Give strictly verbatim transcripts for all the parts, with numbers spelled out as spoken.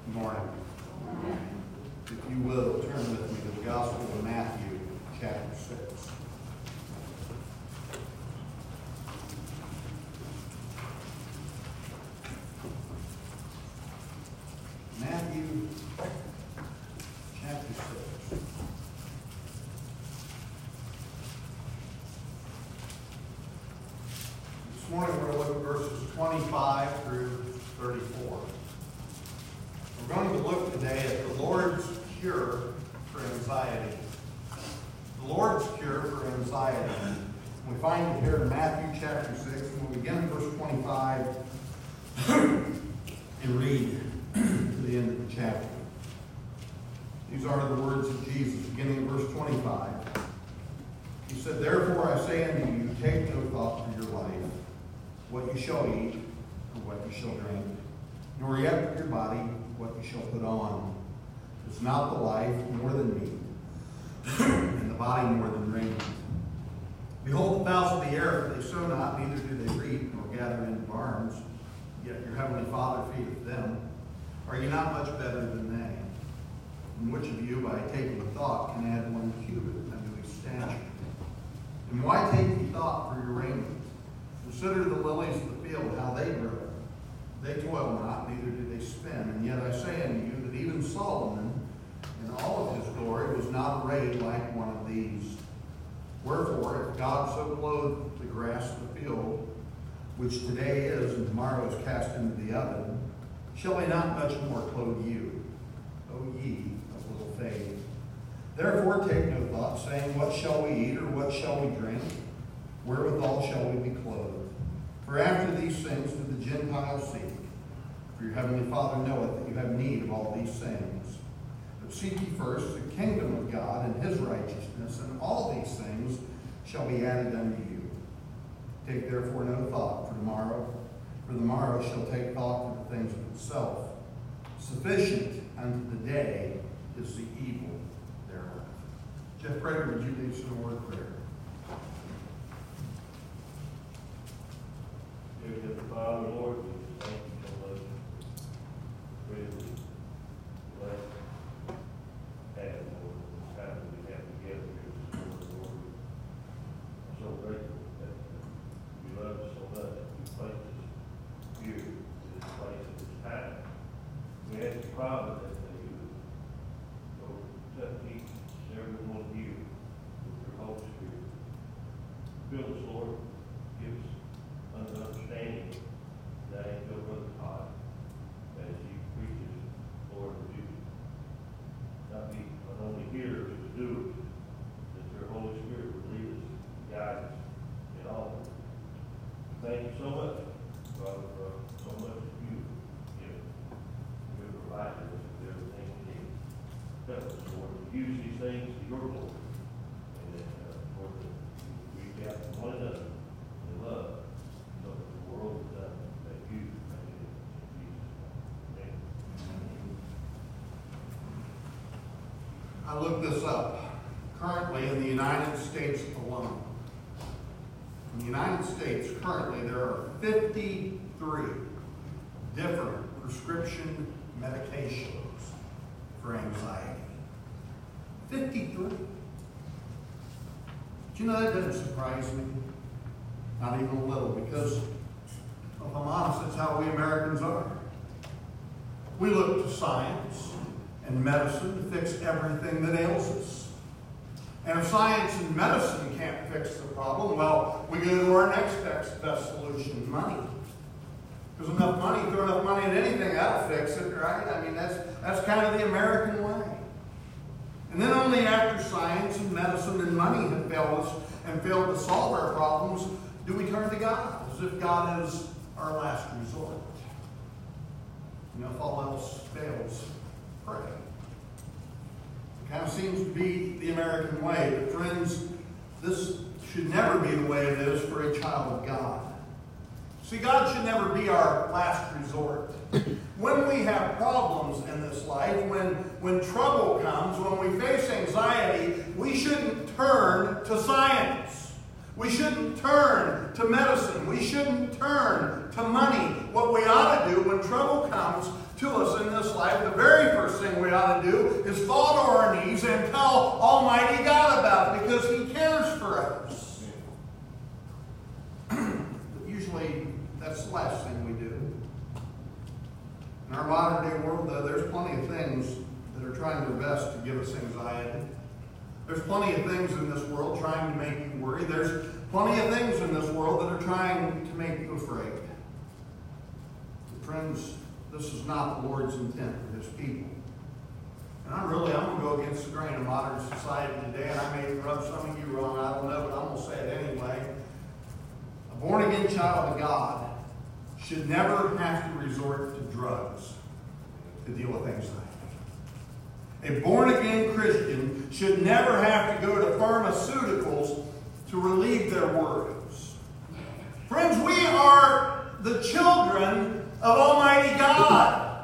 Good morning. If you will, turn with me to the Gospel of Matthew, chapter six. Matthew, chapter six. This morning we're going to look at verses twenty-five through thirty-four. We're going to look today at the Lord's cure for anxiety. The Lord's cure for anxiety. We find it here in Matthew chapter six, and we'll begin at verse twenty-five and read to the end of the chapter. These are the words of Jesus, beginning at verse twenty-five. He said, "Therefore I say unto you, take no thought for your life, what you shall eat, or what you shall drink, nor yet for your body, what you shall put on. Is not the life more than meat, and the body more than raiment? Behold the fowls of the air, for they sow not, neither do they reap, nor gather into barns, yet your heavenly Father feedeth them. Are you not much better than they? And which of you, by taking thought, can add one cubit unto his stature? And why take ye thought for your raiment? Consider the lilies of the field, how they grow. They toil not, neither do they spin. And yet I say unto you that even Solomon, in all of his glory, was not arrayed like one of these. Wherefore, if God so clothed the grass of the field, which today is and tomorrow is cast into the oven, shall he not much more clothe you, O ye of little faith? Therefore take no thought, saying, what shall we eat, or what shall we drink? Wherewithal shall we be clothed? For after these things do the Gentiles seek. For your heavenly Father knoweth that you have need of all these things. But seek ye first the kingdom of God and his righteousness, and all these things shall be added unto you. Take therefore no thought for tomorrow, for the morrow shall take thought for the things of itself. Sufficient unto the day is the evil thereof." Jeff Prater, would you lead us in a word of prayer? Dear Heavenly Father, Lord, we just thank you so much for really bless have, Lord, this time that we have together here this morning, Lord. I'm so grateful that you love us so much that you placed us here in this place at this time. We ask you, Father, that you would go touch each and every one of you with your Holy Spirit. Fill us, Lord. Give us understanding that I feel Brother Todd as he preaches, Lord, that you not be not only hearers but doers, that your Holy Spirit would lead us, guide us in all. Thank you so much, Father, for so much that you give. You have provided us with everything we need. Help us, Lord, to use these things to your glory, and then, uh, Lord, that we reach out to one another in love. World uh, that you made in Jesus' name. I looked this up. Currently in the United States alone, in the United States currently there are fifty-three different prescription medications for anxiety. fifty-three. Do you know that doesn't surprise me? Not even a little, because if I'm honest, that's how we Americans are. We look to science and medicine to fix everything that ails us. And if science and medicine can't fix the problem, well, we go to our next best, best solution, money. Because enough money, throw enough money at anything, that'll fix it, right? I mean, that's, that's kind of the American way. And then only after science and medicine and money have failed us and failed to solve our problems do we turn to God, as if God is our last resort. You know, if all else fails, pray. It kind of seems to be the American way. But friends, this should never be the way it is for a child of God. See, God should never be our last resort. When we have problems in this life, when, when trouble comes, when we face anxiety, we shouldn't turn to science. We shouldn't turn to medicine. We shouldn't turn to money. What we ought to do when trouble comes to us in this life, the very first thing we ought to do is fall to our knees and tell Almighty God about it, because He cares for us. But usually, that's the last thing we do. In our modern day world, though, there's plenty of things that are trying their best to give us anxiety. There's plenty of things in this world trying to make you worry. There's plenty of things in this world that are trying to make you afraid. But friends, this is not the Lord's intent for His people. And I'm really, I'm going to go against the grain of modern society today, and I may rub some of you wrong, I don't know, but I'm going to say it anyway. A born-again child of God should never have to resort to drugs to deal with anxiety. A born-again Christian should never have to go to pharmaceuticals to relieve their worries. Friends, we are the children of Almighty God.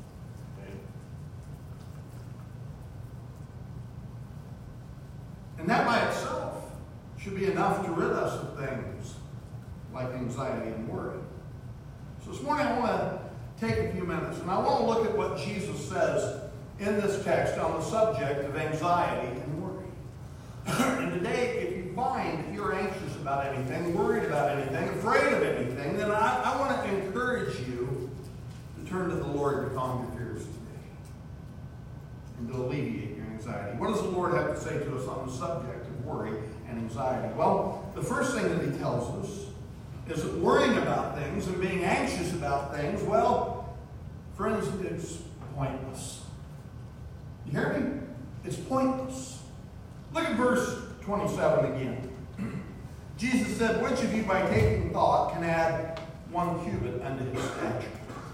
And that by itself should be enough to rid us of things like anxiety and worry. So this morning I want to take a few minutes and I want to look at what Jesus says in this text on the subject of anxiety and worry. And today, if you find you're anxious about anything, worried about anything, afraid of anything, then I, I want to encourage you to turn to the Lord to calm your fears today and to alleviate your anxiety. What does the Lord have to say to us on the subject of worry and anxiety? Well, the first thing that He tells us is that worrying about things and being anxious about things, well, friends, it's pointless. You hear me? It's pointless. Look at verse twenty-seven again. Jesus said, which of you by taking thought can add one cubit unto his stature?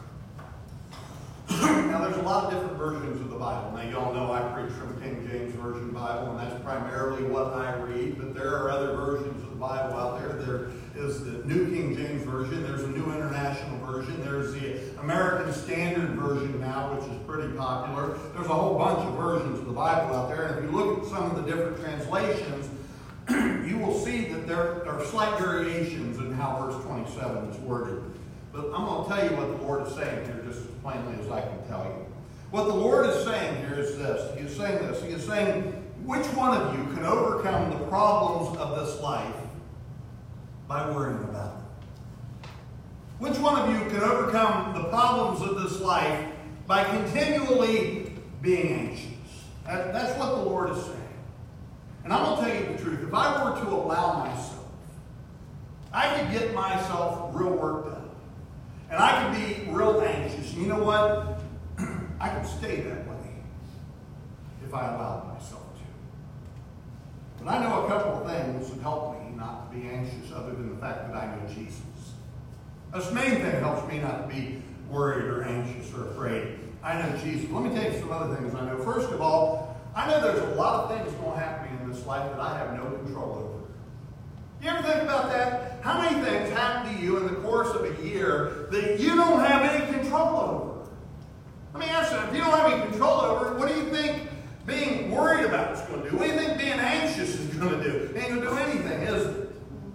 Now there's a lot of different versions of the Bible. Now you all know I preach from King James Version Bible, and that's primarily what I read, but there are other versions of the Bible out there. There is the New King James Version, there's a New International Version, there's the American Standard Version now, which is pretty popular. There's a whole bunch of versions of the Bible out there, and if you look at some of the different translations, you will see that there, there are slight variations in how verse twenty-seven is worded. But I'm going to tell you what the Lord is saying here just as plainly as I can tell you. What the Lord is saying here is this. He is saying this. He is saying, which one of you can overcome the problems of this life by worrying about them? Which one of you can overcome the problems of this life by continually being anxious? That, that's what the Lord is saying. And I'm going to tell you the truth. If I were to allow myself, I could get myself real worked up. And I could be real anxious. And you know what? I could stay that way if I allowed myself to. But I know a couple of things that help me not to be anxious other than the fact that I know Jesus. This main thing helps me not to be worried or anxious or afraid. I know Jesus. Let me tell you some other things I know. First of all, I know there's a lot of things going to happen in this life that I have no control over. You ever think about that? How many things happen to you in the course of a year that you don't have any control over? Let me ask you, if you don't have any control over it, what do you think being worried about is going to do? What do you think being anxious is going to do? It ain't going to do anything, is it?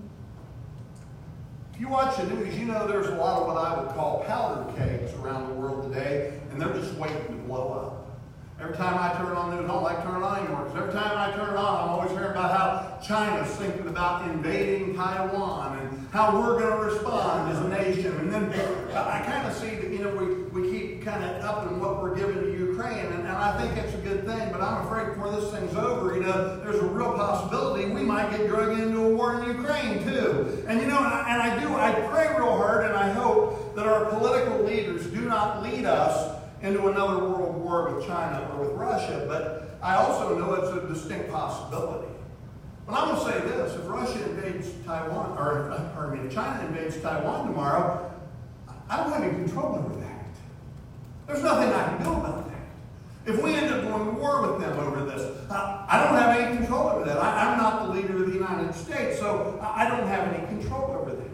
If you watch the news, you know there's a lot of what I would call powder kegs around the world today, and they're just waiting to blow up. Every time I turn on the news, I don't like turning it on anymore, because every time I turn it on, I'm always hearing about how China's thinking about invading Taiwan and how we're going to respond as a nation. And then I kind of see that, you know, we, we keep kind of upping what we're giving to Ukraine, and, and I think it's a good thing, but I'm afraid before this thing's over, you know, there's a real possibility we might get dragged into a war in Ukraine, too. And, you know, and I, and I do, I pray real hard, and I hope that our political leaders do not lead us into another world war with China or with Russia, but I also know it's a distinct possibility. But I'm going to say this, if Russia invades Taiwan, or pardon me, if China invades Taiwan tomorrow, I don't have any control over that. There's nothing I can do about that. If we end up going to war with them over this, I, I don't have any control over that. I, I'm not the leader of the United States, so I don't have any control over that.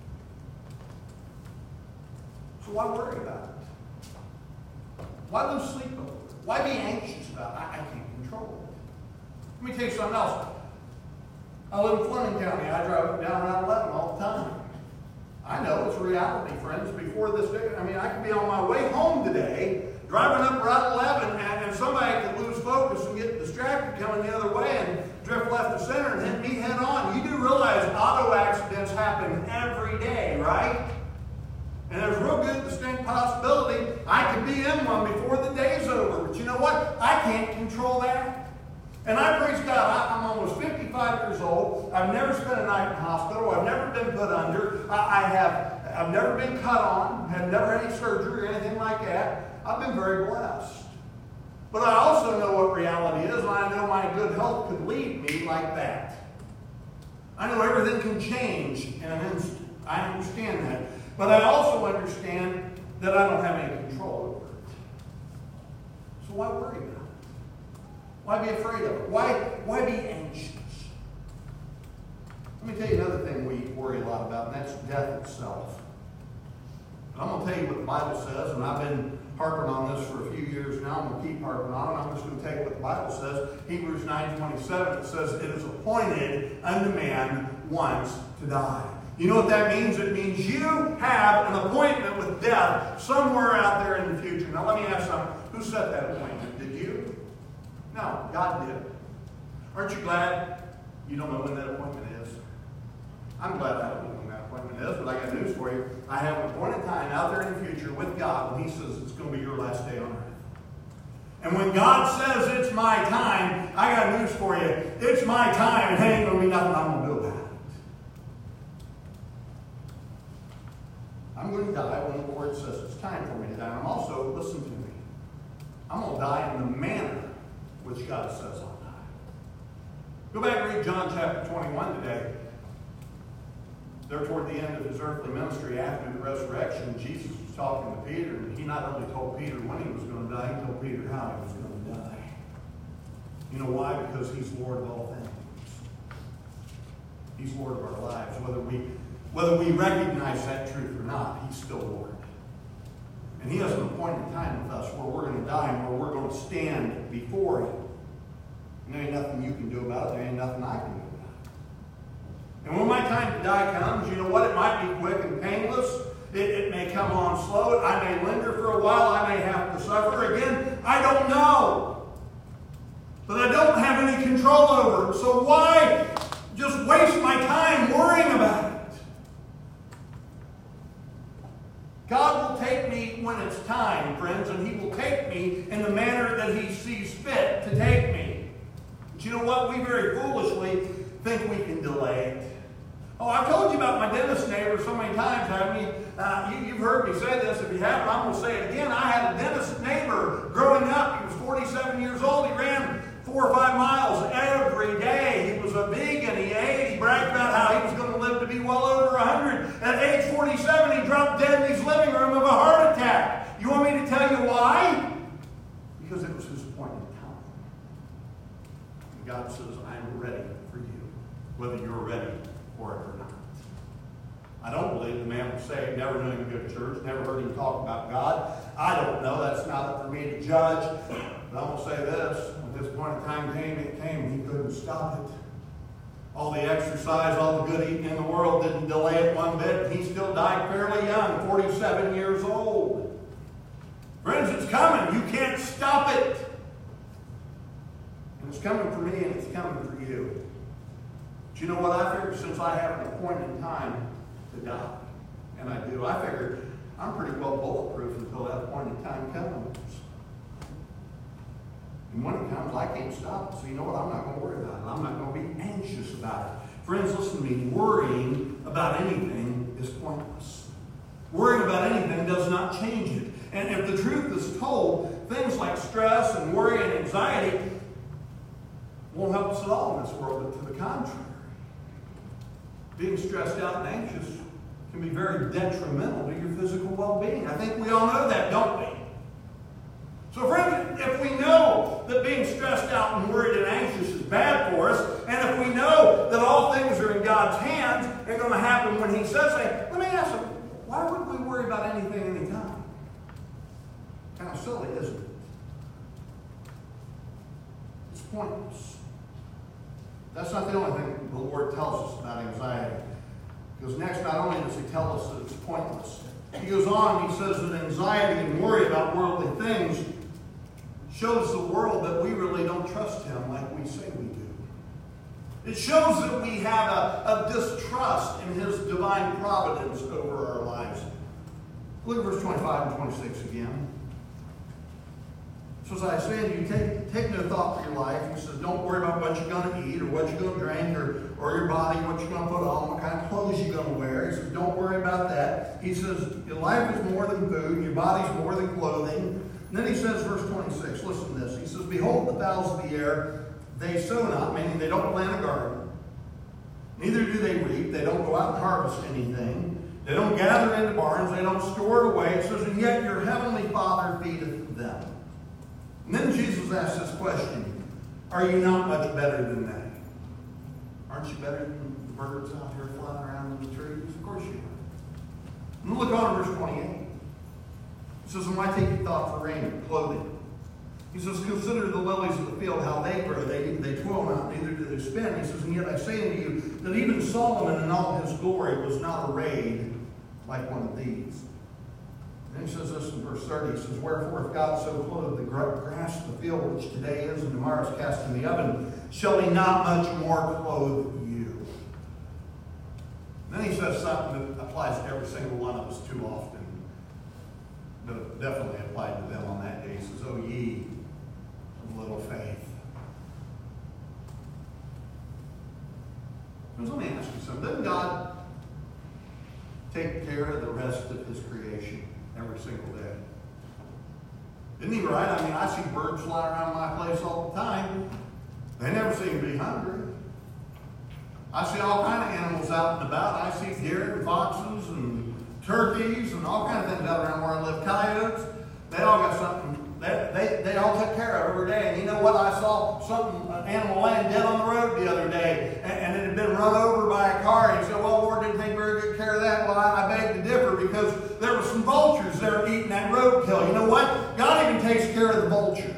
So why worry about it? Why lose sleep over it? Why be anxious about it? I, I can't control it. Let me tell you something else. I live in Fleming County. I drive up down Route eleven all the time. I know it's reality, friends. Before this day, I mean, I could be on my way home today, driving up Route eleven, and, and somebody could lose focus and get distracted coming the other way and drift left to center and hit me head on. You do realize auto accidents happen every day, right? And there's a real good distinct possibility I could be in one before the day's over. But you know what? I can't control that. And I praise God, I, I'm almost fifty-five years old. I've never spent a night in hospital. I've never been put under. I, I have, I've never been cut on. Have never had any surgery or anything like that. I've been very blessed. But I also know what reality is, and I know my good health could lead me like that. I know everything can change in an instant. I understand that. But I also understand that I don't have any control over it. So why worry about it? Why be afraid of it? Why, why be anxious? Let me tell you another thing we worry a lot about, and that's death itself. And I'm going to tell you what the Bible says, and I've been harping on this for a few years now. I'm going to keep harping on it. I'm just going to tell you what the Bible says. Hebrews nine twenty-seven, it says, it is appointed unto man once to die. You know what that means? It means you have an appointment with death somewhere out there in the future. Now let me ask something. Who set that appointment? Did you? No, God did. Aren't you glad you don't know when that appointment is? I'm glad I don't know when that appointment is, but I got news for you. I have an appointed time out there in the future with God when He says it's going to be your last day on earth. And when God says it's my time, I got news for you. It's my time, and there ain't going to be nothing I'm going to do about it. I'm going to die when the Lord says it's time for me to die. I'm also, listen to me, I'm going to die in the manner which God says I'll die. Go back and read John chapter twenty-one today. There toward the end of His earthly ministry after the resurrection, Jesus was talking to Peter, and He not only told Peter when He was going to die, He told Peter how He was going to die. You know why? Because He's Lord of all things. He's Lord of our lives. Whether we, whether we recognize that truth or not, He's still Lord. And He has an appointed time with us where we're going to die and where we're going to stand before Him. And there ain't nothing you can do about it. There ain't nothing I can do about it. And when my time to die comes, you know what? It might be quick and painless. It, it may come on slow. I may linger for a while. I may have to suffer again. I don't know. But I don't have any control over it. So why just waste my time worrying about it? God will take me when it's time, friends, and He will take me in the manner that He sees fit to take me. But you know what? We very foolishly think we can delay it. Oh, I've told you about my dentist neighbor so many times, haven't you? Uh, you you've heard me say this. If you haven't, I'm going to say it again. I had a dentist neighbor growing up. He was forty-seven years old. He ran four or five miles every day. He was a vegan. He ate. He bragged about how he was going to live to be well over one hundred. At age forty-seven, he dropped dead in his living room of a heart attack. You want me to tell you why? Because it was His appointed time. And God says, I'm ready for you, whether you're ready for it or not. I don't believe the man was saved, never knew him to go to church, never heard him talk about God. I don't know. That's not up for me to judge. But I'm going to say this. When this point in time came, it came. He couldn't stop it. All the exercise, all the good eating in the world didn't delay it one bit. He still died fairly young, forty-seven years old. Friends, it's coming. You can't stop it. And it's coming for me and it's coming for you. But you know what? I figured since I have an appointed time to die, and I do, I figured I'm pretty well bulletproof until that appointed time comes. And when it comes, I can't stop it. So you know what? I'm not going to worry about it. I'm not going to be anxious about it. Friends, listen to me. Worrying about anything is pointless. Worrying about anything does not change it. And if the truth is told, things like stress and worry and anxiety won't help us at all in this world, but to the contrary. Being stressed out and anxious can be very detrimental to your physical well-being. I think we all know that, don't we? So friends, if we know that being stressed out and worried and anxious is bad for us, and if we know that all things are in God's hands and going to happen when He says so, let me ask you, why would we worry about anything anytime? Kind of silly, isn't it? It's pointless. That's not the only thing the Lord tells us about anxiety. Because next, not only does he tell us that it's pointless, he goes on and he says that anxiety and worry about worldly things shows the world that we really don't trust him like we say we do. It shows that we have a, a distrust in his divine providence over our lives. Look at verse twenty-five and twenty-six again. So as I say to you, take, take no thought for your life. He says, don't worry about what you're going to eat or what you're going to drink or, or your body, what you're going to put on, what kind of clothes you're going to wear. He says, don't worry about that. He says, your life is more than food, your body's more than clothing. And then he says, verse twenty-six, listen to this. He says, behold the fowls of the air, they sow not, meaning they don't plant a garden. Neither do they reap. They don't go out and harvest anything. They don't gather into barns. They don't store it away. It says, and yet your heavenly Father feedeth them. And then Jesus asks this question, are you not much better than they? Aren't you better than the birds out here flying around in the trees? Of course you are. And look on verse twenty-eight. It says, and why take you thought for raiment, clothing? He says, consider the lilies of the field, how they grow. They, they toil not, neither do they spin. He says, and yet I say unto you, that even Solomon in all his glory was not arrayed like one of these. And he says this in verse thirty. He says, wherefore if God so clothed the grass of the field, which today is and tomorrow is cast in the oven, shall he not much more clothe you? And then he says something that applies to every single one of us too often, but it definitely applied to them on that day. He says, O ye of little faith. But let me ask you something. Doesn't God take care of the rest of his creation every single day? Isn't he right? I mean, I see birds fly around my place all the time. They never seem to be hungry. I see all kinds of animals out and about. I see deer and foxes and turkeys and all kinds of things out around where I live. Coyotes. They all got something. They, they, they all took care of every day. And you know what? I saw something, an animal laying dead on the road the other day. And, and it had been run over by a car. And he said, well, Lord didn't take very good care of that. Well, I, I beg to differ because there were some vultures there eating that roadkill. You know what? God even takes care of the vulture.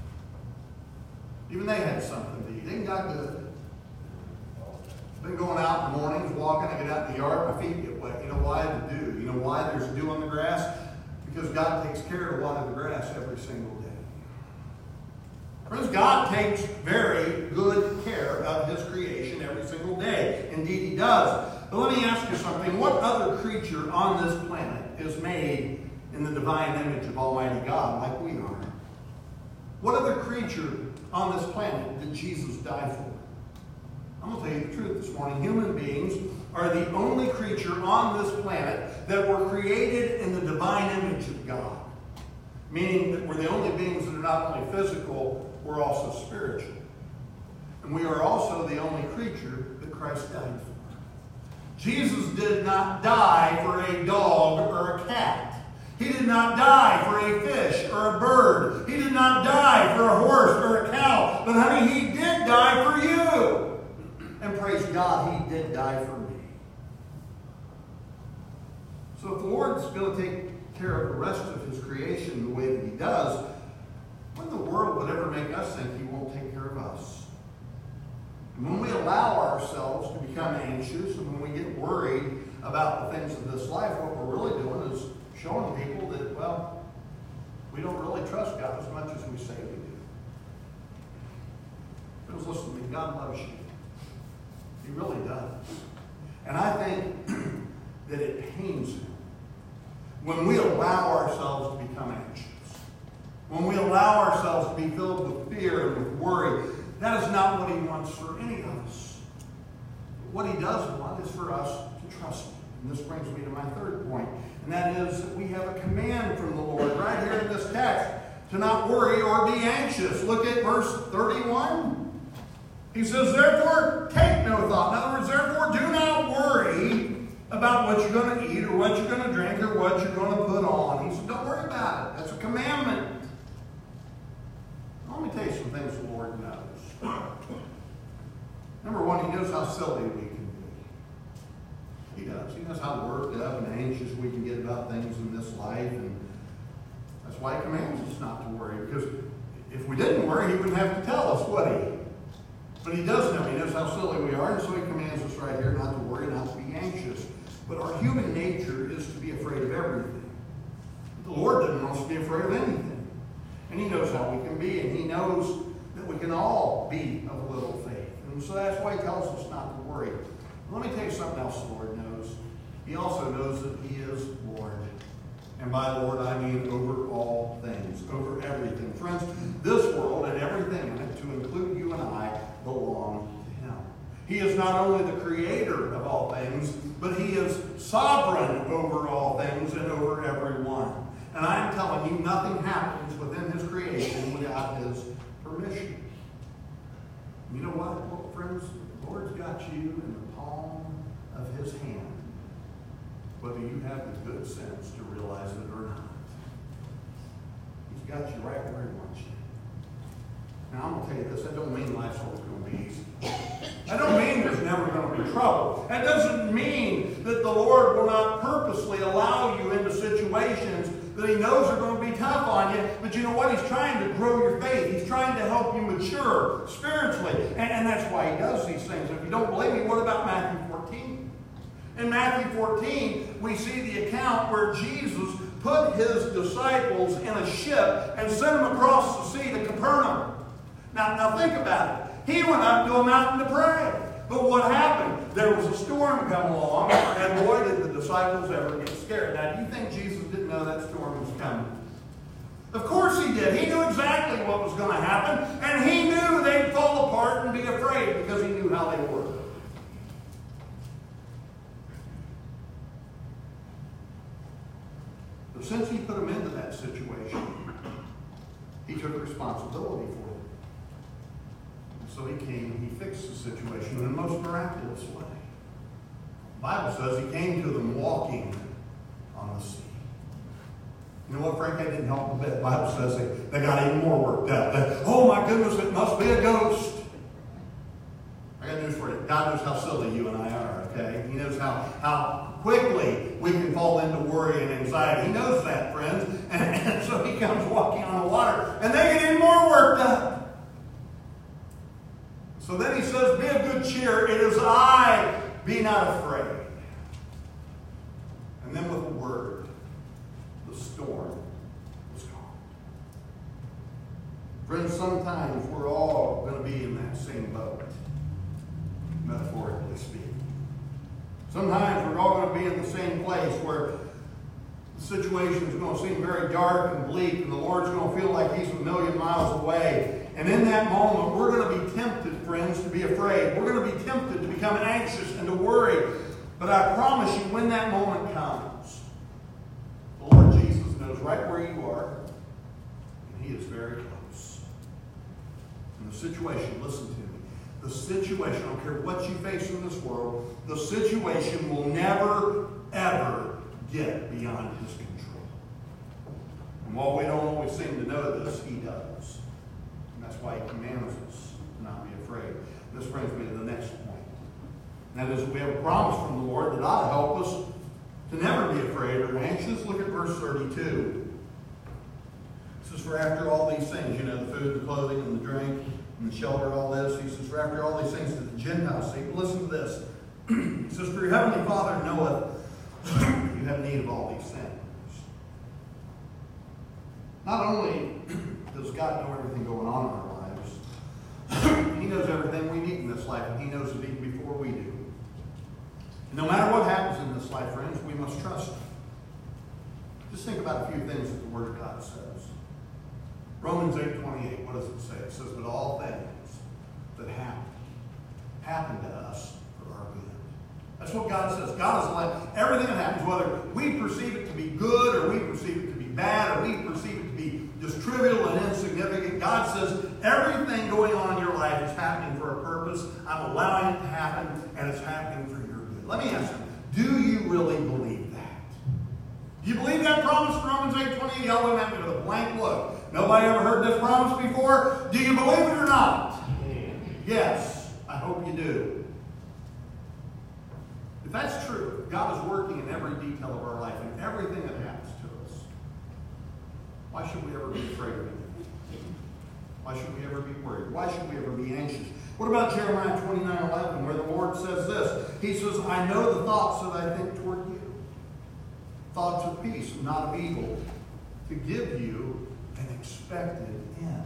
Even they had something to eat. Ain't God good? Been going out in the mornings, walking, I get out in the yard, my feet get wet. You know why? The dew. You know why there's dew on the grass? Because God takes care to water the grass every single day. Friends, God takes very good care of his creation every single day. Indeed, he does. But let me ask you something. What other creature on this planet is made in the divine image of Almighty God like we are? What other creature on this planet did Jesus die for? I'm going to tell you the truth this morning. Human beings are the only creature on this planet that were created in the divine image of God. Meaning that we're the only beings that are not only physical, we're also spiritual. And we are also the only creature that Christ died for. Jesus did not die for a dog or a cat. He did not die for a fish or a bird. He did not die for a horse or a cow. But honey, he did die for you. And praise God, he did die for me. So if the Lord's going to take care of the rest of his creation the way that he does, what in the world would ever make us think he won't take care of us? And when we allow ourselves to become anxious and when we get worried about the things of this life, what we're really doing is showing people that, well, we don't really trust God as much as we say we do. Because listen to me, God loves you. He really does. And I think that it pains him when we allow ourselves to become anxious. When we allow ourselves to be filled with fear and with worry. That is not what he wants for any of us. What he does want is for us to trust him. And this brings me to my third point. And that is that we have a command from the Lord right here in this text to not worry or be anxious. Look at verse thirty-one. He says, therefore, take no thought. In other words, therefore, do not worry about what you're going to eat or what you're going to drink or what you're going to put on. He said, don't worry about it. That's a commandment. Let me tell you some things the Lord knows. Number one, he knows how silly we can be. He does. He knows how worked up and anxious we can get about things in this life. And that's why he commands us not to worry. Because if we didn't worry, he wouldn't have to tell us, would he? But he does know. He knows how silly we are, and so he commands us right here not to worry, not to be anxious, but our human nature is to be afraid of everything. The Lord doesn't want us to be afraid of anything. And He knows how we can be, and He knows that we can all be of little faith. And so that's why He tells us not to worry. Let me tell you something else the Lord knows. He also knows that He is Lord. And by Lord, I mean over all things, over everything. Friends, this world and everything in it, to include you and I, belong to Him. He is not only the creator of all things, but He is sovereign over all things and over everyone. And I'm telling you, nothing happens within His creation without His permission. You know what, well, friends? The Lord's got you in the palm of His hand, whether you have the good sense to realize it or not. He's got you right where He wants you. Now, I'm going to tell you this. That don't mean life's always going to be easy. That don't mean there's never going to be trouble. That doesn't mean that the Lord will not purposely allow you into situations that He knows are going to be tough on you. But you know what? He's trying to grow your faith. He's trying to help you mature spiritually. And, and that's why He does these things. If you don't believe me, what about Matthew fourteen? In Matthew fourteen, we see the account where Jesus put His disciples in a ship and sent them across the sea to Capernaum. Now, now think about it. He went up to a mountain to pray. But what happened? There was a storm come along, and boy, did the disciples ever get scared. Now, do you think Jesus didn't know that storm was coming? Of course He did. He knew exactly what was going to happen, and He knew they'd fall apart and be afraid because He knew how they were. But since He put them into that situation, He took responsibility for it. So He came, He fixed the situation in a most miraculous way. The Bible says He came to them walking on the sea. You know what, Frank? That didn't help a bit. The Bible says they, they got even more worked up. They, oh my goodness, it must be a ghost. I got news for you. God knows how silly you and I are, okay? He knows how, how quickly we can fall into worry and anxiety. He knows that, friends. And, and so He comes walking on the water, and they get even more worked up. So then He says, be of good cheer. It is I. Be not afraid. And then with a word, the storm was calmed. Friends, sometimes we're all going to be in that same boat, metaphorically speaking. Sometimes we're all going to be in the same place where the situation is going to seem very dark and bleak, and the Lord's going to feel like He's a million miles away. And in that moment, we're going to be tempted, friends, to be afraid. We're going to be tempted to become anxious and to worry. But I promise you, when that moment comes, the Lord Jesus knows right where you are, and He is very close. And the situation, listen to me, the situation, I don't care what you face in this world, the situation will never, ever get beyond His control. And while we don't always seem to know this, He does. And that's why He commands us to not be afraid. This brings me to the next point. And that is, we have a promise from the Lord that ought to help us to never be afraid or anxious. Look at verse thirty-two. This is for after all these things, you know, the food, the clothing, and the drink, and the shelter, all this. He says, for after all these things that the Gentiles seek. Listen to this. He says, for your heavenly Father knoweth you have need of all these things. Not only does God know everything going on in our lives, He knows everything we need in this life, and He knows it even before we do. No matter what happens in this life, friends, we must trust Him. Just think about a few things that the Word of God says. Romans eight twenty-eight, what does it say? It says, but all things that happen, happen to us for our good. That's what God says. God is like everything that happens, whether we perceive it to be good or we perceive it to be bad or we perceive it to be just trivial and insignificant. God says everything going on in your life is happening for a purpose. I'm allowing it to happen, and it's happening for your good. Let me ask you, do you really believe that? Do you believe that promise in Romans eight twenty-eight? Y'all look at me with a blank look. Nobody ever heard this promise before? Do you believe it or not? Yes, I hope you do. If that's true, if God is working in every detail of our life and everything that happens to us, why should we ever be afraid of anything? Why should we ever be worried? Why should we ever be anxious? What about Jeremiah twenty-nine eleven, where the Lord says this? He says, I know the thoughts that I think toward you. Thoughts of peace, not of evil, to give you an expected end.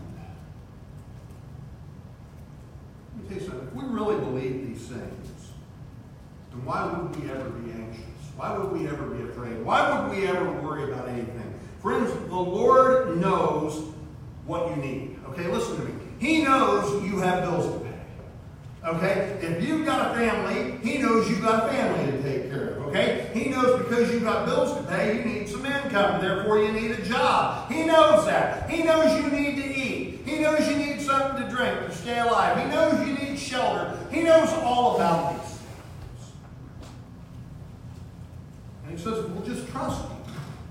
Let me tell you something. If we really believe these things, then why would we ever be anxious? Why would we ever be afraid? Why would we ever worry about anything? Friends, the Lord knows what you need. Okay, listen to me. He knows you have bills to pay. Okay? If you've got a family, He knows you've got a family to take care of. Okay? He knows because you've got bills to pay, you need some income. Therefore, you need a job. He knows that. He knows you need to eat. He knows you need something to drink to stay alive. He knows you need shelter. He knows all about these things. And He says, well, just trust me.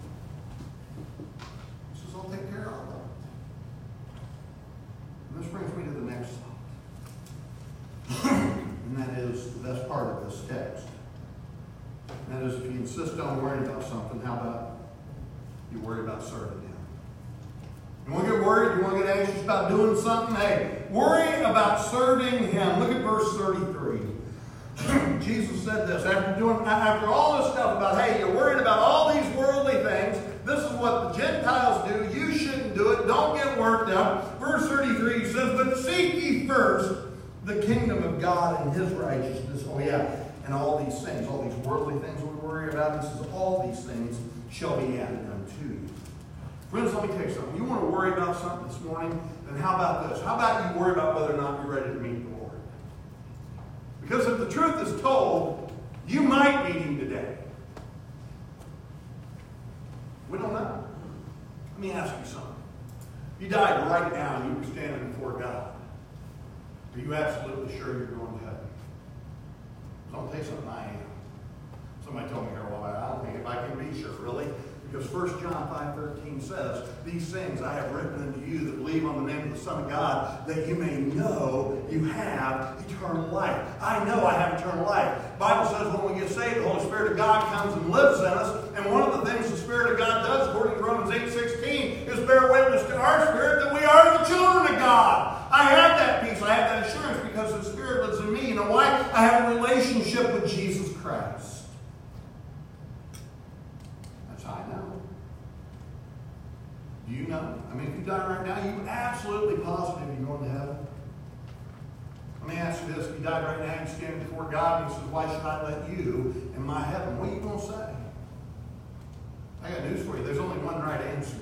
He says, I'll take care of it. And this brings me to the next slide. And that is the best part of this text. And that is, if you insist on worrying about something, how about you worry about serving Him? You want to get worried? You want to get anxious about doing something? Hey, worry about serving Him. Look at verse thirty-three. Jesus said this, after doing, after all this stuff about, hey, you're worried about all these worldly things. This is what the Gentiles do. You shouldn't do it. Don't get worked up. Verse thirty-three says, but seek ye first the kingdom of God and His righteousness. Oh yeah, and all these things, all these worldly things we worry about, He says, all these things shall be added unto you. Friends, let me tell you something. You want to worry about something this morning? Then how about this? How about you worry about whether or not you're ready to meet the Lord? Because if the truth is told, you might meet Him today. We don't know. Let me ask you something. If you died right now and you were standing before God, are you absolutely sure you're going to heaven? I'll tell you something, I am. Somebody told me here a while back, I don't think if I can be sure, really. Because First John five thirteen says, these things I have written unto you that believe on the name of the Son of God, that you may know you have eternal life. I know I have eternal life. The Bible says when we get saved, the Holy Spirit of God comes and lives in us. And one of the things the Spirit of God does, according to Romans eight sixteen, is bear witness to our spirit that we are the children of God. I have that peace. I have that assurance because the Spirit lives in me. You know why? I have a relationship with Jesus Christ. That's how I know. Do you know? I mean, if you die right now, are you absolutely positive you're going to heaven? Let me ask you this. If you died right now, you stand before God and He says, why should I let you in my heaven? What are you going to say? I got news for you. There's only one right answer.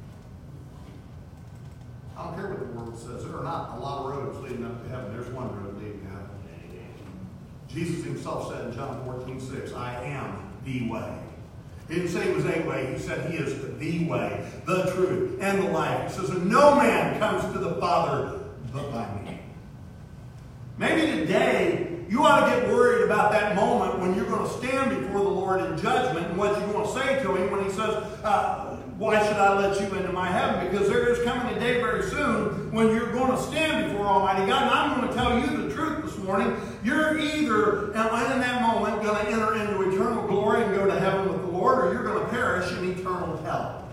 I don't care what the world says. There are not a lot of roads leading up to heaven. There's one road leading to heaven. Jesus Himself said in John fourteen six, I am the way. He didn't say He was a way. He said He is the way, the truth, and the life. He says, and no man comes to the Father but by me. Maybe today you ought to get worried about that moment when you're going to stand before the Lord in judgment and what you're going to say to Him when He says, uh, why should I let you into my heaven? Because there is coming a day very soon when you're going to stand before Almighty God. And I'm going to tell you the truth this morning. You're either, in that moment, going to enter into eternal glory and go to heaven with the Lord, or you're going to perish in eternal hell.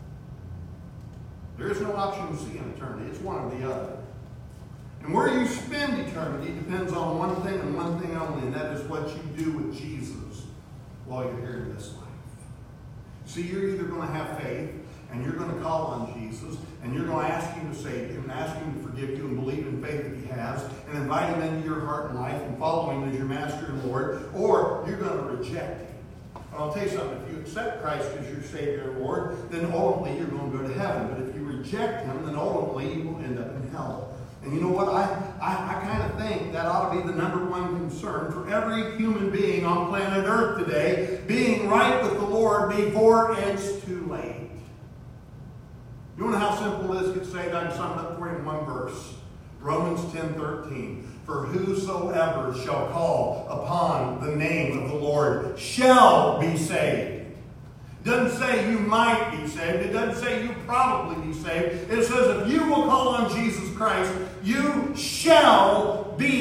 There is no option C in eternity. It's one or the other. And where you spend eternity depends on one thing and one thing only, and that is what you do with Jesus while you're here in this life. See, you're either going to have faith, and you're going to call on Jesus, and you're going to ask Him to save you, and ask Him to forgive you, and believe in faith that He has, and invite Him into your heart and life, and follow Him as your Master and Lord, or you're going to reject Him. And I'll tell you something, if you accept Christ as your Savior and Lord, then ultimately you're going to go to heaven. But if you reject Him, then ultimately you will end up in hell. And you know what? I, I, I kind of think that ought to be the number one concern for every human being on planet Earth today, being right with the Lord before it's too late. You want to know how simple it is to get saved? I can sum it up for you in one verse. Romans ten thirteen. For whosoever shall call upon the name of the Lord shall be saved. It doesn't say you might be saved. It doesn't say you probably be saved. It says if you will call on Jesus Christ, you shall be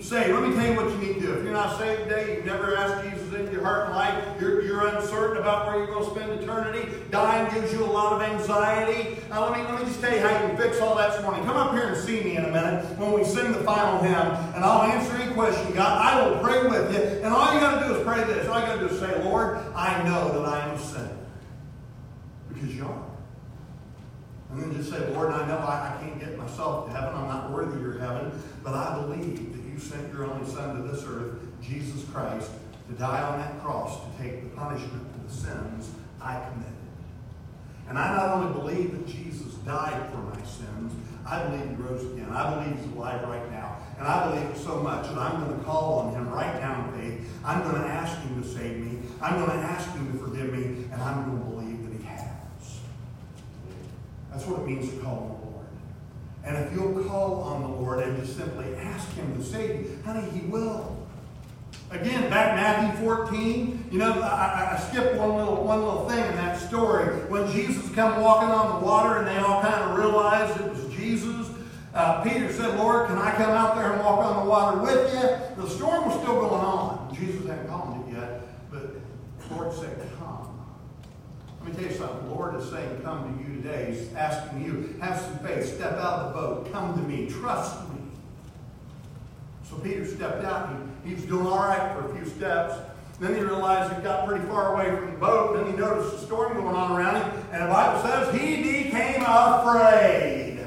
saved. Let me tell you what you need to do. If you're not saved today, you've never asked Jesus into your heart and life, you're, you're uncertain about where you're going to spend eternity, dying gives you a lot of anxiety. Now, let me, let me just tell you how you can fix all that this morning. Come up here and see me in a minute when we sing the final hymn, and I'll answer any question you got. I will pray with you, and all you got to do is pray this. All you got to do is say, Lord, I know that I am a sinner. Because you are. And then just say, Lord, I know I, I can't get myself to heaven. I'm not worthy of your heaven. But I believe that you sent your only Son to this earth, Jesus Christ, to die on that cross to take the punishment for the sins I committed. And I not only believe that Jesus died for my sins, I believe he rose again. I believe he's alive right now. And I believe it so much that I'm going to call on him right now in faith. I'm going to ask him to save me. I'm going to ask him to forgive me. And I'm going to believe that he has. That's what it means to call on the Lord. And if you'll call on the Lord and just simply ask him to save you, honey, he will. Again, back in Matthew fourteen, you know, I, I skipped one little, one little thing in that story. When Jesus come walking on the water and they all kind of realized it was Jesus, uh, Peter said, Lord, can I come out there and walk on the water with you? The storm was still going on. Jesus hadn't calmed it yet, but the Lord said, come. Let me tell you something. The Lord is saying, come to you today. He's asking you, have some faith. Step out of the boat. Come to me. Trust me. So Peter stepped out. And he, he was doing all right for a few steps. Then he realized he got pretty far away from the boat. And then he noticed a storm going on around him. And the Bible says he became afraid.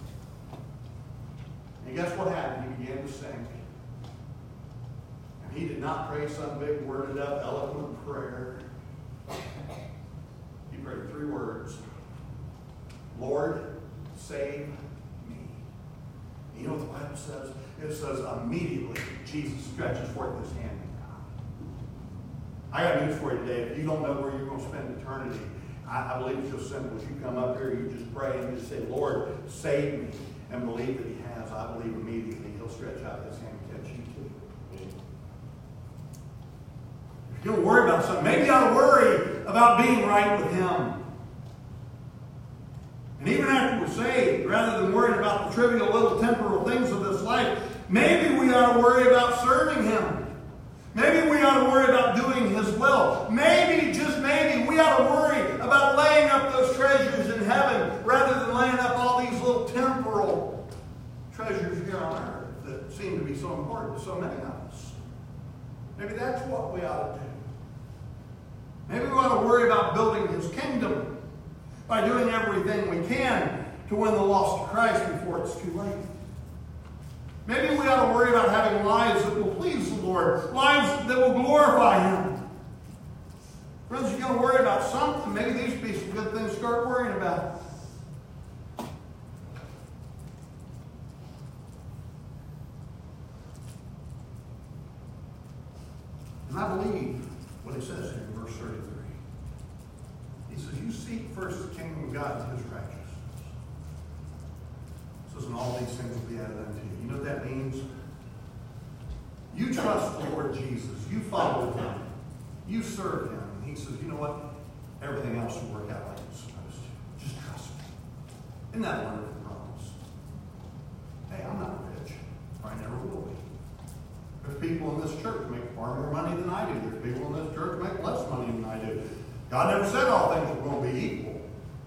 And guess what happened? He began to sink. And he did not pray some big worded up, eloquent prayer. He prayed three words. Lord, save me. You know what the Bible says? It says immediately Jesus stretches forth his hand to God. I got news for you today. If you don't know where you're going to spend eternity, I, I believe it's so simple. As you come up here, you just pray and just say, Lord, save me. And believe that he has. I believe immediately he'll stretch out his hand to catch you too. If you don't worry about something, maybe you ought to worry about being right with him. And even after we're saved, rather than worrying about the trivial little temporal things of this life, maybe we ought to worry about serving him. Maybe we ought to worry about doing his will. Maybe, just maybe, we ought to worry about laying up those treasures in heaven rather than laying up all these little temporal treasures here on earth that seem to be so important to so many of us. Maybe that's what we ought to do. Maybe we ought to worry about building his kingdom by doing everything we can to win the lost to Christ before it's too late. Maybe we ought to worry about having lives that will please the Lord, lives that will glorify him. Friends, if you're going to worry about something, maybe these would be some good things to start worrying about. And I believe what it says here in verse thirty-three. He says, you seek first the kingdom of God and his righteousness. It says, and all these things will be added unto you. You know what that means? You trust the Lord Jesus. You follow him. You serve him. And he says, you know what? Everything else will work out like it's supposed to. Just trust me. Isn't that a wonderful promise? Hey, I'm not rich. I never will be. There's people in this church make far more money than I do. There's people in this church make less money than I do. God never said all things were going to be equal.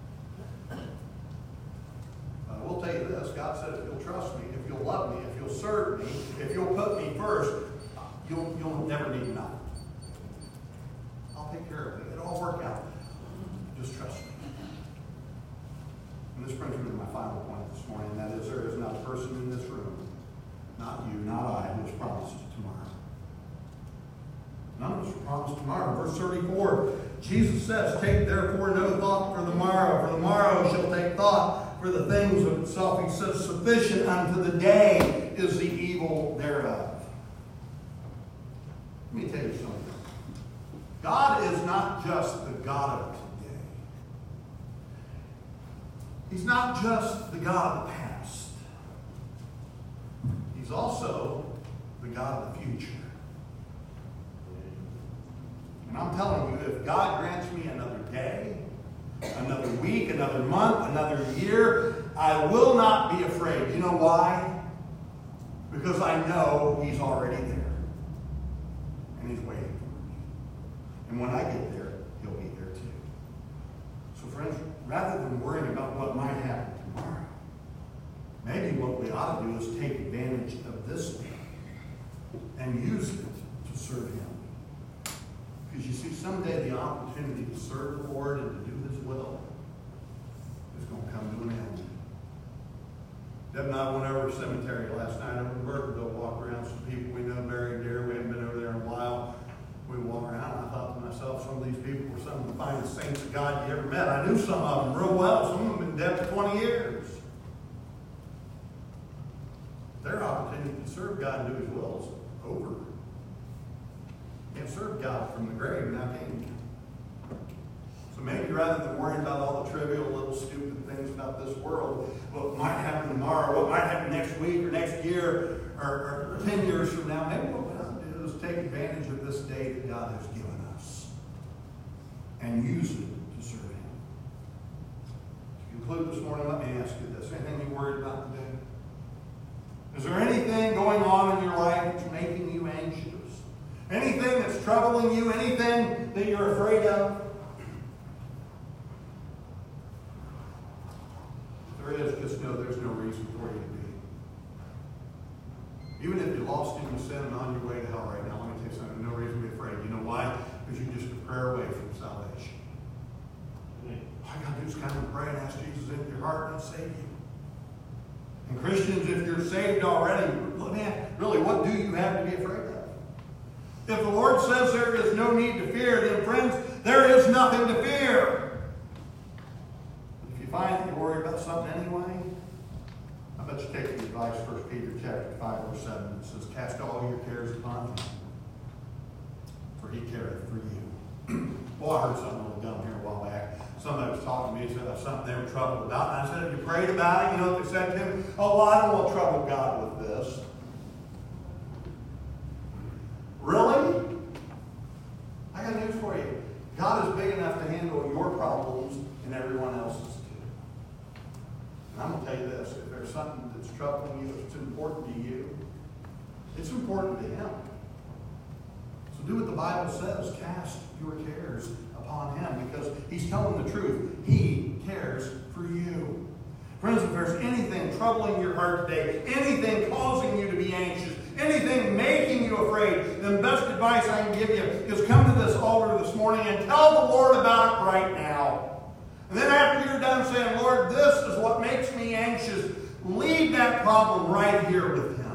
I uh, will tell you this. God said if you'll trust me, if you'll love me, if you'll serve me, if you'll put me first, you'll, you'll never need nothing. I'll take care of it. It'll all work out. Just trust me. And this brings me to my final point this morning, and that is there is not a person in this room, not you, not I, who is promised tomorrow. None of us are promised tomorrow. Verse thirty-four, Jesus says, take therefore no thought for the morrow, for the morrow shall take thought for the things of itself. He says, sufficient unto the day is the evil thereof. Let me tell you something. God is not just the God of today. He's not just the God of the past. He's also the God of the future. And I'm telling you, if God grants me another day, another week, another month, another year, I will not be afraid. You know why? Because I know He's already there. And He's waiting for me. And when I get there, He'll be there too. So friends, rather than worrying about what might happen tomorrow, maybe what we ought to do is take advantage of this day and use it to serve Him. Because you see, someday the opportunity to serve the Lord and to do His will is going to come to an end. Deb and I went over to the cemetery last night over in Burkeville, walked around some people we know buried there. We hadn't been over there in a while. We walked around and I thought to myself, some of these people were some of the finest saints of God you ever met. I knew some of them real well. Some of them have been dead for twenty years. Their opportunity to serve God and do His will is over. You can't serve God from the grave now, can you? So maybe rather than worrying about all the trivial little stupid things about this world, what might happen tomorrow, what might happen next week or next year or, or ten years from now, maybe what we ought to do is take advantage of this day that God has given us and use it to serve Him. To conclude this morning, let me ask you this. Anything you're worried about today? Is there anything going on in your life that's making you anxious? Anything that's troubling you? Anything that you're afraid of? If there is, just know there's no reason for you to be. Even if you lost in your sin and on your way to hell right now, let me tell you something, no reason to be afraid. You know why? Because you're just a prayer away from salvation. All you got to do is come and pray and ask Jesus into your heart and He'll save you. And Christians, if you're saved already, man, really, what do you have to be afraid of? If the Lord says there is no need to fear, then friends, there is nothing to fear. If you find that you're worried about something anyway, I bet you take the advice, First Peter chapter five, verse seven. It says, cast all your cares upon Him, for He careth for you. Boy, I heard something really dumb here a while back. Somebody was talking to me, said that's something they were troubled about. And I said, have you prayed about it? You know what they said to him? Oh, well, I don't want to trouble God with this. Really? I got news for you. God is big enough to handle your problems and everyone else's too. And I'm going to tell you this. If there's something that's troubling you, that's important to you, it's important to Him. So do what the Bible says. Cast your cares upon Him, because He's telling the truth. He cares for you. Friends, if there's anything troubling your heart today, anything causing you to be anxious, anything making you afraid, then the best advice I can give you is come to this altar this morning and tell the Lord about it right now. And then after you're done saying, Lord, this is what makes me anxious, leave that problem right here with Him.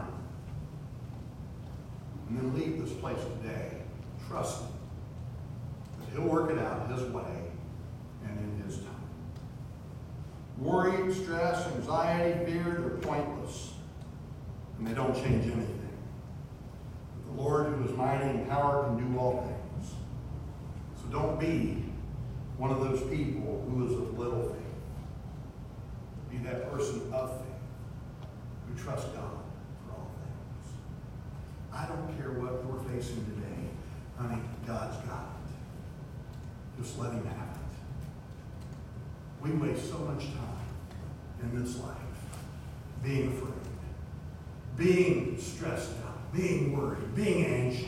And then leave this place today trusting that He'll work it out His way and in His time. Worry, stress, anxiety, fear, they're pointless. And they don't change anything. But the Lord, who is mighty in power, can do all things. So don't be one of those people who is of little faith. Be that person of faith who trusts God for all things. I don't care what you're facing today. Honey, God's got it. Just let Him have it. We waste so much time in this life being afraid, being stressed out, being worried, being anxious.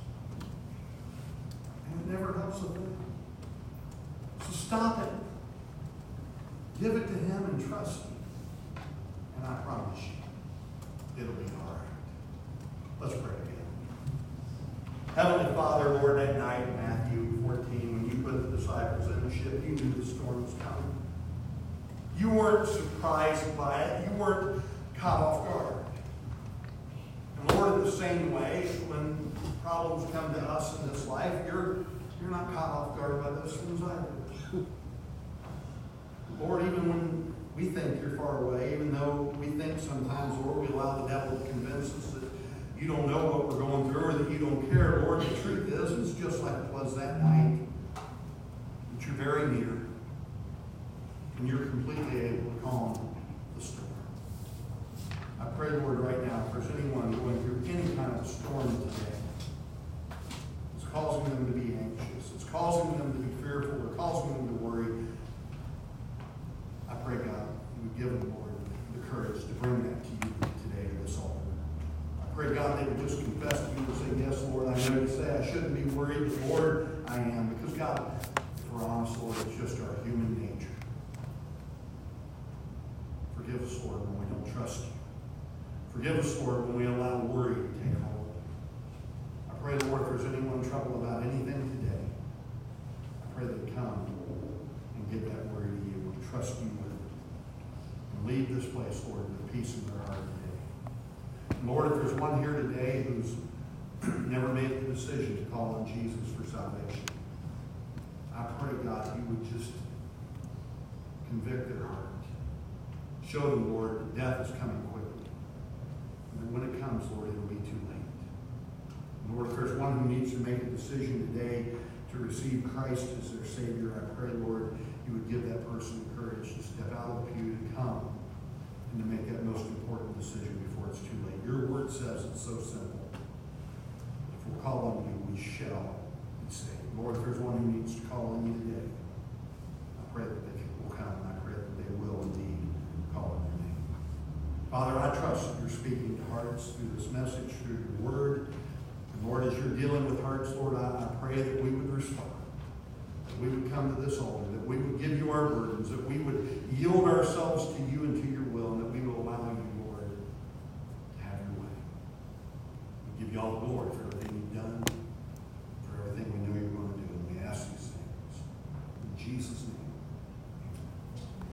And it never helps a thing. So stop it. Give it to Him and trust Him. And I promise you, it'll be all right. Let's pray together. Heavenly Father, Lord, that night in Matthew fourteen, when you put the disciples in the ship, you knew the storm was coming. You weren't surprised by it. You weren't caught off guard. And Lord, in the same way, when problems come to us in this life, you're, you're not caught off guard by those things either. Lord, even when we think you're far away, even though we think sometimes, Lord, we allow the devil to convince us that you don't know what we're going through or that you don't care, Lord, the truth is, it's just like it was that night, that you're very near. And you're completely able to calm the storm. I pray, Lord, right now, if there's anyone going through any kind of storm today, it's causing them to be anxious, it's causing them to be fearful, or causing them to worry, I pray, God, you would give them, Lord, the courage to bring that to you today to this altar. God, they would just confess to you and say, yes, Lord, I know you say I shouldn't be worried, but Lord, I am. Because God, if we're honest, Lord, it's just our human nature. Forgive us, Lord, when we don't trust you. Forgive us, Lord, when we allow worry to take hold. I pray, Lord, if there's anyone in trouble about anything today, I pray they come and give that worry to you and trust you with it. And leave this place, Lord, with peace in their heart today. And Lord, if there's one here today who's never made the decision to call on Jesus for salvation, I pray, God, you would just convict their heart. Show them, Lord, that death is coming quickly. And when it comes, Lord, it'll be too late. And Lord, if there's one who needs to make a decision today to receive Christ as their Savior, I pray, Lord, you would give that person the courage to step out of the pew, to come, and to make that most important decision before it's too late. Your word says it's so simple. If we'll call on you, we shall be saved. Lord, if there's one who needs to call on you today, I pray that they will come, and I pray that they will indeed call on your name. Father, I trust that you're speaking to hearts through this message, through your word. And Lord, as you're dealing with hearts, Lord, I, I pray that we would respond. That we would come to this altar, that we would give you our burdens, that we would yield ourselves to you and to your will, and that we will allow you, Lord, to have your way. We give you all the glory for everything you've done, for everything we know you're going to do, and we ask these things in Jesus' name.